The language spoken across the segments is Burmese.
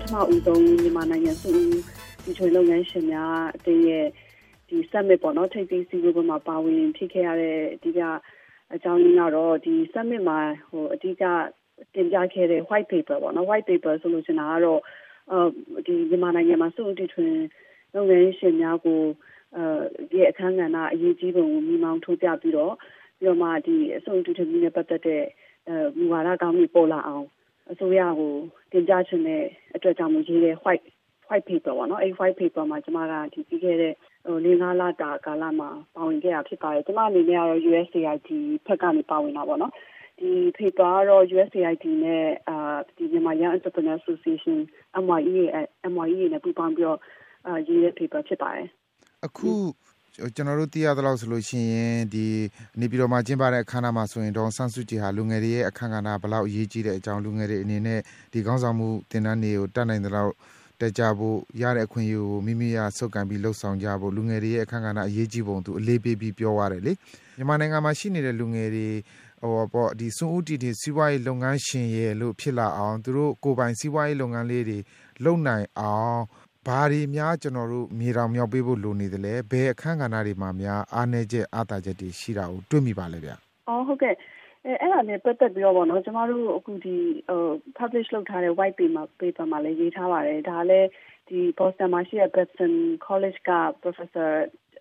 ထမဦးဆုံးမြန်မာနိုင်ငံစုဒီထွေလုပ်ငန်းရှင်များအတင်းရဲ့ဒီ summit ပေါ့နော်ထိပ်သီးစည်းဝေးပွဲမှာပါဝင်ဖြစ်ခဲ့ရတဲ့အဓိကအကြောင်းရင်းကတော့ဒီ summit မှာအဓိကတင်ပြခဲ့တဲ့ white paper ပေါ့နော် white paper ဆိုလို့ရှင်တာကတော့ဒီမြန်မာနိုင်ငံမှာစုဒီထွေလုပ်ငန်းရှင်များကိုဒီအခမ်းကဏ္ဍအရေးကြီးပုံကိုမိမောင်းထိုးပြပြီးတော့မှဒီအစုံတူတူနဲ့ပတ်သက်တဲ့မူဝါဒကောင်းတွေပေါ်လာအောင်အစိုးရကိုတင်ပြချင်တဲ့အတွက်ကြောင့်ရေးတဲ့ white paper ပေါ့နော်အဲ့ white paper မှာကျွန်မကဒီပြီးခဲ့တဲ့4-5 လတာကာလမှာပါဝင်ခဲ့တာဖြစ်ပါတယ်ကျွန်မအနေနဲ့ကတော့ USAID ဖက်ကနေပါဝင်တာပေါ့နော်ဒီ paper ကတော့ USAID နဲ့ဒီမြန်မာ Young Entrepreneur Association MYEA နဲ့ပူးပေါင်းပြီးတော့ရေးတဲ့ paper ဖြစ်ပါတယ်အခုကျွန်တော်တို့သိရသလောက်ဆိုလို့ရှိရင်ဒီနေပြည်တော်မှာကျင်းပတဲ့အခမ်းအနားမှာဆိုရင်ဒေါ်ဆန်းစုကြည်ဟာလူငယ်တွေရဲ့အခမ်းကဏ္ဍဘယ်လောက်အရေးကြီးတဲ့အကြောင်းလူငယ်တွေအနေနဲ့ဒီခေါင်းဆောင်မှုသင်တန်းတွေကိုတတ်နိုင်သလောက်တက်ကြဖို့ရတဲ့အခွင့်အရေးကိုမိမိရဆုပ်ကန်ပြီးလှုပ်ဆောင်ကြဖို့လူငယ်တွေရဲ့အခမ်းကဏ္ဍအရေးကြီးပုံသူအလေးပေးပြီးပြောရတယ်လေမြန်မာနိုင်ငံမှာရှိနေတဲ့လူငယ်တွေပေါ့ဒီစွန့်ဦးတည်စီးပွားရေးလုပ်ငန်းရှင်ရဲ့လို့ဖြစ်လာအောင်သူတို့ကိုယ်ပိုင်စီးပွားရေးလုပ်ငန်းလေးတွေလုပ်နိုင်အောင်ဘာတွေများကျွန်တော်တို့မြေတောင်မြောက်ပေးဖို့လိုနေတယ်လဲဘယ်အခန်းကဏ္ဍတွေမှာများအားနည်းချက်အားသာချက်တွေရှိတာကိုတွေ့မိပါလဲဗျဟုတ်ကဲ့အဲ့ဒါနဲ့ပတ်သက်ပြီးတော့ဗောနော်ကျမတို့အခုဒီpublish လုပ်ထားတဲ့ white paper မှာလည်းရေးထားပါတယ်ဒါလည်းဒီ Boston မှာရှိတဲ့ Babson College က Professor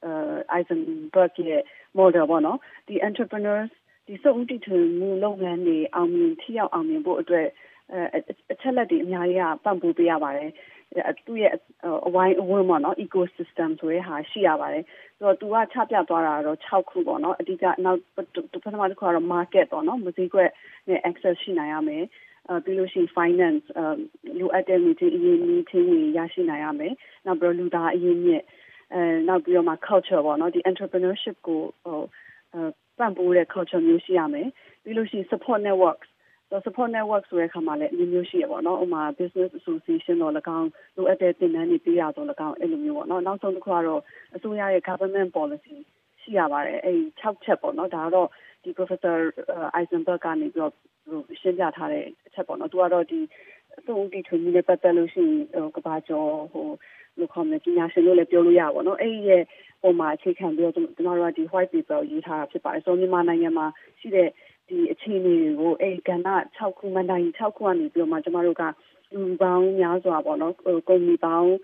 Eisenberg ရဲ့ model ဗောနော်ဒီ entrepreneurs ဒီစုံဦးတည်ထွင်မှုလုပ်ငန်းတွေအောင်မြင်ထိရောက်အောင်မြင်ဖို့အတွက်အချက်လက်တွေအများကြီးပံ့ပိုးပေးရပါတယ်သူ့ရဲ့အဝိုင်းအဝန်းပေါ့နော် ecosystem ဆိုတဲ့ဟာရှိရပါတယ်ဆိုတော့သူကချပြသွားတာတော့6ခုပေါ့နော်အဓိကနောက်ပထမတစ်ခုကတော့ market ပေါ့နော်မဈေးကွက်နဲ့ access ရှိနိုင်ရမယ်ပြီးလို့ရှိရင် finance လိုအပ်တဲ့ငွေကြေးအရင်းအနှီးချင်းတွေရရှိနိုင်ရမယ်နောက်ပြီးလူသားအရင်းမြစ်နောက်ပြီးတော့မှ culture ပေါ့နော်ဒီ entrepreneurship ကိုပံ့ပိုးတဲ့ culture မျိုးရှိရမယ်ပြီးလို့ရှိရင် support networks support network ဆိုတဲ့အခါမှာလည်းအမျိုးရှိရပါတော့ဥပမာ business association တော့၎င်းလိုအပ်တဲ့သင်တန်းတွေပေးရတော့၎င်းအဲ့လိုမျိုးပေါ့နော်နောက်ဆုံးတစ်ခုကတော့အစိုးရရဲ့ government policy ရှိရပါတယ်အဲ့6ချက်ပေါ့နော်ဒါကတော့ဒီ Professor Eisenberg ကနေပြီးတော့ရှင်းပြထားတဲ့အချက်ပေါ့နော်သူကတော့ဒီအစိုးရထွေမှုနဲ့ပတ်သက်လို့ရှိရင်ကဘာကျော်လို့ခေါ်မယ်ပညာရှင်လို့လည်းပြောလို့ရပါတော့နော်အဲ့ဒီရဲ့ပုံမှာအခြေခံပြီးတော့ကျွန်တော်တို့ကဒီ white paper ကိုရေးထားတာဖြစ်ပါတယ်ဆိုတော့မြန်မာနိုင်ငံမှာရှိတဲ့ဒီအခြေအနေကိုအဲ့ကဏ္ဍ6ခုမှန်တိုင်း6ခုကနေပြီးတော့မှကျမတို့ကလူပေါင်းများစွာပေါ့နော်ကုမ္ပဏီပေါင်း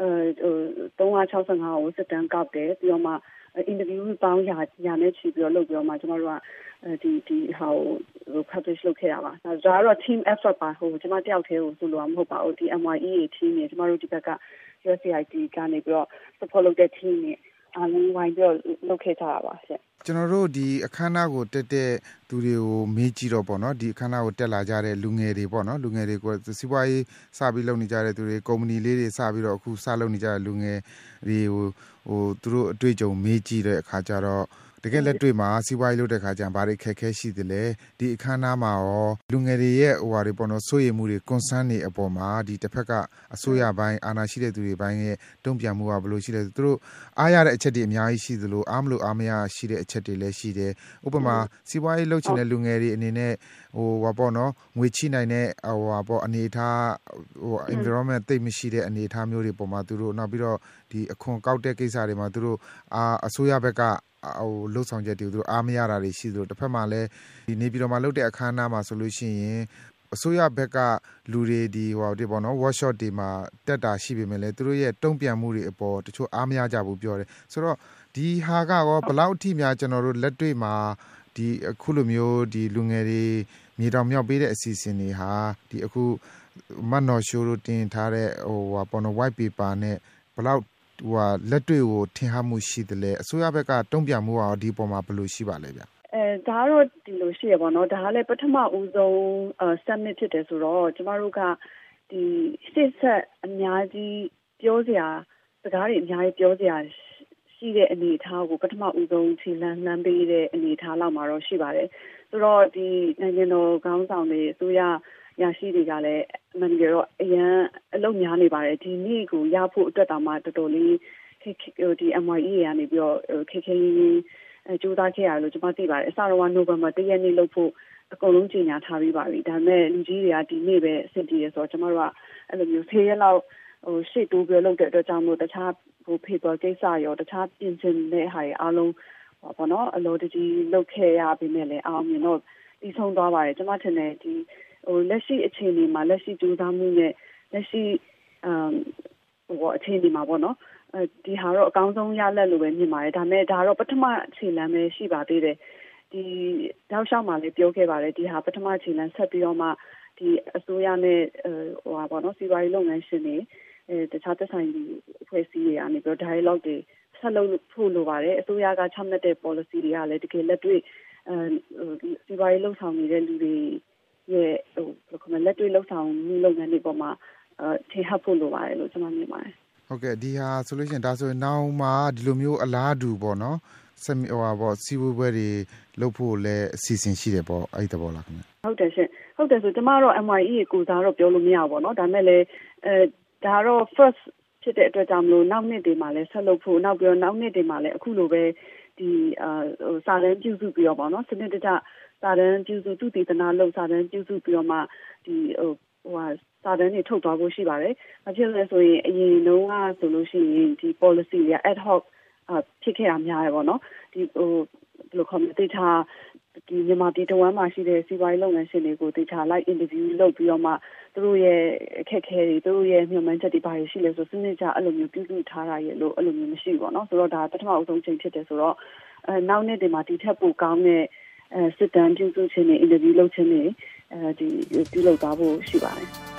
365ကိုစစ်တမ်းကောက်တယ်ပြီးတော့မှ interview ပေါင်းရာနဲ့ချီပြီးတော့လုပ်ပြီးတော့မှကျမတို့ကဒီဟာကို publish လုပ်ခဲ့ရပါဒါကတော့ team effort ပါကျမတယောက်တည်းကိုဆိုလို့မဟုတ်ပါဘူးဒီ MYEA team နဲ့ကျမတို့ဒီဘက်က USAID ကနေပြီးတော့ support လုပ်တဲ့ team နဲ့အားလုံးဝိုင်းပြီးတော့လုပ်ခဲ့ကြတာပါရှင့်ကျွန်တော်တို့ဒီအခမ်းအနားကိုတက်တဲ့သူတွေကိုမေးကြည့်တော့ပေါ့နော်ဒီအခမ်းအနားကိုတက်လာကြတဲ့လူငယ်တွေပေါ့နော်လူငယ်တွေကစီးပွားရေးစပြီးလုပ်နေကြတဲ့သူတွေကုမ္ပဏီလေးတွေစပြီးတော့အခုစလုပ်နေကြတဲ့လူငယ်တွေကိုသူတို့အတွေ့အကြုံမေးကြည့်တဲ့အခါကျတော့တကယ်လက်တွေ့မှာစီးပွားရေးလုပ်တဲ့ခါကျရင်ဘာတွေခက်ခဲရှိသလဲဒီအခမ်းအနားမှာရောလူငယ်တွေရဲ့ဟိုဟာတွေပေါ့နော်စိုးရိမ်မှုတွေ concern တွေအပေါ်မှာဒီတစ်ဖက်ကအစိုးရပိုင်းအာဏာရှိတဲ့သူတွေပိုင်းရဲ့တုံ့ပြန်မှုကဘယ်လိုရှိလဲသူတို့အားရတဲ့အချက်တွေအများကြီးရှိသလိုအားမလို့အားမရရှိတဲ့အချက်တွေလည်းရှိတယ်ဥပမာစီးပွားရေးလုပ်ချင်တဲ့လူငယ်တွေအနေနဲ့ဟာပေါ့နော်ငွေချိနိုင်တဲ့ဟာပေါ့အနေထား environment သိပ်မရှိတဲ့အနေထားမျိုးတွေပုံမှာသူတို့နောက်ပြီးတော့ဒီအခွန်ကောက်တဲ့ကိစ္စတွေမှာသူတို့အစိုးရဘက်ကလှုပ်ဆောင်ချက်တွေသူတို့အားမရတာတွေရှိသလိုတစ်ဖက်မှာလည်းဒီနေပြည်တော်မှာလုပ်တဲ့အခမ်းအနားမှာဆိုလို့ရှိရင်အစိုးရဘက်ကလူတွေဒီပေါ့နော် workshop တွေမှာတက်တာရှိပေမဲ့လည်းသူတို့ရဲ့တုံ့ပြန်မှုတွေအပေါ်တချို့အားမရကြဘူးပြောတယ်ဆိုတော့ဒီဟာကရောဘယ်လောက်အထိများကျွန်တော်တို့လက်တွေ့မှာဒီအခုလိုမျိုးဒီလူငယ်တွေမြေတောင်မြောက်ပေးတဲ့အစီအစဉ်တွေဟာဒီအခုမတ်နော်ရှိုးတို့တင်ထားတဲ့ပေါ့နော် white paper နဲ့ဘယ်လောက်လက်တွေ့ကိုထင်ဟမှုရှိတယ်လေအစိုးရဘက်ကတုံ့ပြန်မှုရောဒီပုံမှာဘယ်လိုရှိပါလဲဗျဒါကတော့ဒီလိုရှိရပါတော့ဒါကလည်းပထမဦးဆုံး summit ဖြစ်တယ်ဆိုတော့ကျမတို့ကဒီရှေ့ဆက်အများကြီးပြောစရာစကားတွေအများကြီးပြောစရာရှိတဲ့အနေအထားကိုပထမဦးဆုံးခြေလှမ်းပေးတဲ့အနေအထားလောက်မှာတော့ရှိပါတယ်ဆိုတော့ဒီနိုင်ငံတော်ခေါင်းဆောင်တွေအစိုးရရရှိတွေကလည်းအမှန်တကယ်တော့အရန်အလုပ်များနေပါတယ်ဒီနေ့ကိုရဖို့အတွက်တောင်မှတော်တော်လေးဒီ MYEA ကနေပြီးတော့ခေခေကြိုးစားခဲ့ရတယ်လို့ကျွန်မသိပါတယ်အစတော့နိုဝင်ဘာ1ရက်နေ့လုပ်ဖို့အကုန်လုံးကြီးညာထားပြီးပါပြီဒါပေမဲ့လူကြီးတွေကဒီနေ့ပဲအဆင်ပြေရဆိုတော့ကျမတို့ကအဲ့လိုမျိုး10 ရက်လောက်ရှေ့တိုးပြီးလုပ်တဲ့အတွက်ကြောင့်မို့တခြားpaper ကိစ္စရောတခြားပြင်ဆင်တဲ့ဟာတွေအားလုံးပေါ့နော်အလိုတကြီးလုပ်ခဲ့ရပြီးမြဲလေအောင်မြင်တော့ပြီးဆုံးသွားပါတယ်ကျမထင်တယ်ဒီလက်ရှိအခြေအနေမှာလက်ရှိကြိုးစားမှုနဲ့လက်ရှိအခြေအနေမှာပေါ့နော်ဒီဟာတော့အကောင်းဆုံးရလက်လို့ပဲမြင်ပါတယ်ဒါပေမဲ့ဒါတော့ပထမအခြေလမ်းပဲရှိပါသေးတယ်ဒီတောက်လျှောက်မှာလည်းပြောခဲ့ပါတယ်ဒီဟာပထမအခြေလမ်းဆက်ပြီးတော့မှဒီအစိုးရနဲ့ပေါ့နော်စီးပွားရေးလုပ်ငန်းရှင်တွေတခြားသက်ဆိုင်သူအဖွဲ့အစည်းတွေကနေပြီးတော့ dialogue တွေဆက်လုပ်ဖို့လိုပါတယ်အစိုးရကချမှတ်တဲ့ policy တွေကလည်းတကယ်လက်တွေ့စီးပွားရေးလှုပ်ဆောင်နေတဲ့လူတွေရဲ့လက်တွေ့လှုပ်ဆောင်မှုလုပ်ငန်းတွေပေါ်မှာထင်ဟပ်ဖို့လိုပါတယ်လို့ကျွန်မမြင်ပါတယ်ဟုတ်ကဲ့ဒီဟာဆိုလို့ရှိရင်ဒါဆိုရင်နောက်မှာဒီလိုမျိုးအလားတူပေါ့နော်စီးပွားပွဲတွေလုပ်ဖို့လည်းအစီအစဉ်ရှိတယ်ပေါ့အဲ့ဒီသဘောလားခင်ဗျဟုတ်တယ်ရှင်ဟုတ်တယ်ဆိုကျွန်မတို့ MYE ကိုစားတော့ပြောလို့မရဘူးပေါ့နော်ဒါပေမဲ့လည်းဒါတော့ first ဖြစ်တဲ့အတွက်ကြောင့်မလို့နောက်နှစ်တွေမှာလည်းဆက်လုပ်ဖို့နောက်ပြီးတော့နောက်နှစ်တွေမှာလည်းအခုလိုပဲဒီစာတမ်းပြုစုပြီးတော့ပေါ့နော်စနစ်တကျစာတမ်းပြုစုသူတည်တနာလုပ်စာတမ်းပြုစုပြီးတော့မှဒီစာတမ်းတွေထုတ်သွားဖို့ရှိပါတယ်။ဘာဖြစ်လဲဆိုရင်အရင်တုန်းကဆိုလို့ရှိရင်ဒီ policy တွေက ad hoc ဖြစ်ခဲ့တာများတယ်ပေါ့နော်။ဒီဘယ်လိုခေါ်မလဲတေချာဒီမြန်မာပြည်တော်မှာရှိတဲ့စီးပွားရေးလုပ်ငန်းရှင်တွေကိုတေချာလိုက် interview လုပ်ပြီးတော့မှသူတို့ရဲ့အခက်အခဲတွေသူတို့ရဲ့မျှော်မှန်းချက်တွေဘာတွေရှိလဲဆိုစနစ်ကျအဲ့လိုမျိုးပြုစုထားတာရဲ့လို့အဲ့လိုမျိုးမရှိဘူးပေါ့နော်ဆိုတော့ဒါပထမအဆုံးချိန်ဖြစ်တယ်ဆိုတော့နောက်နေ့တွေမှာဒီထက်ပိုကောင်းတဲ့စစ်တမ်းပြုစုခြင်းတွေ interview လုပ်ခြင်းတွေဒီပြုလုပ်သွားဖို့ရှိပါတယ်